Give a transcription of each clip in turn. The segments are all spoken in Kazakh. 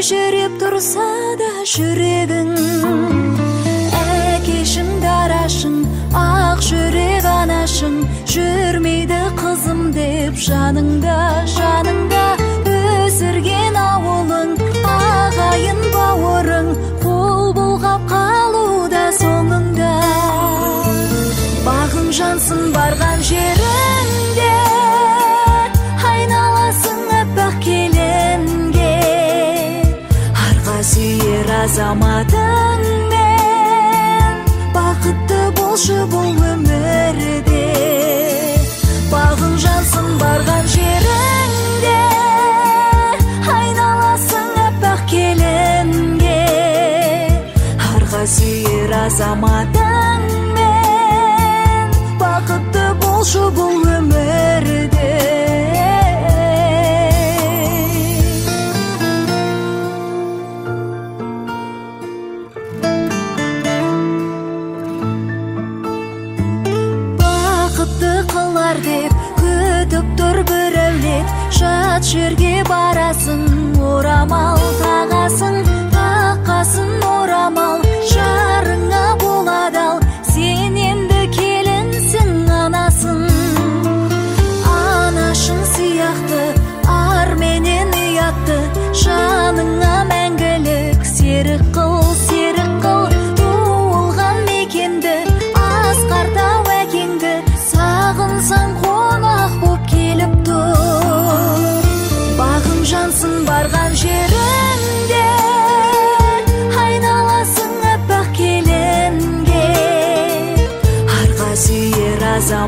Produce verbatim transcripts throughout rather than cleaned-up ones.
елжіреп тұрса да жүрегің, әкешің дарашың, ақ жүрек анашың, жүрмейді қызым деп жаныңда, жаныңда өсірген ауылың, ағайын бауырың қол бұлғап қалуда соңыңда. Бағың жансын барған жеріңде, айналасың аппақ келінге, арға сүйер азаматыңмен, бақытты болшы бұл өмірде. Бағың жансын барған жеріңде, айналасың аппақ келінге, арға сүйер азаматыңмен, бақытты болшы бұл өмірде. Бақытты қылар деп күтіп тұр бір әулет, жат жерге барасың, орамал тағасың, таққасын орамал, жарыңа боладал, сен енді келінсің анасың. Анашың сияқты, ар менен ұятты, жаныңа мәңгілік серік қыл, серік қыл, туылған мекенді, асқартау әкеңді, сағынсаң қонақ боп келіп тұр. Бағың жансын барған жеріңде, айналасың аппақ келінге, арға сүйер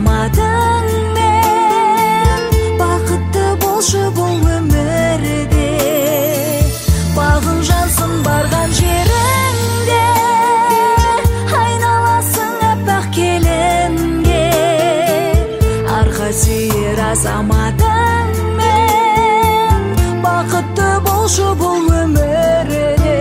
азаматыңмен, бақытты болшы бұл өмірде. Бағың жансын барған жеріңде, айналасың аппақ келінге, арға сүйер азаматыңмен, бақытты болшы бұл өмірде.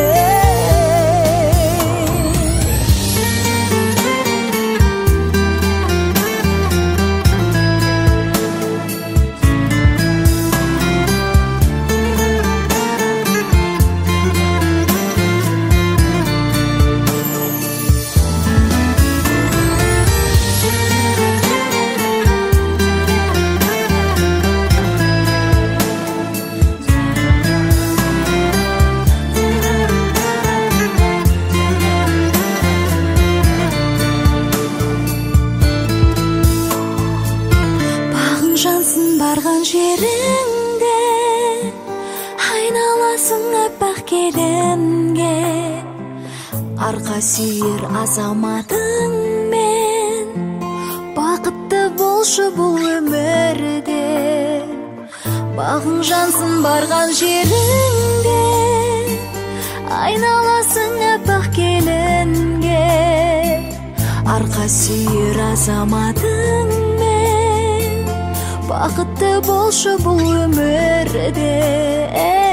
Барған жеріңде, айналасың аппақ келінге, арқа сүйер азаматыңмен, бақытты болшы бұл өмірде. Бағың жансын барған жеріңде, айналасың аппақ келінге, арқа сүйер азаматыңмен, бақытты болшы бұл өмірде.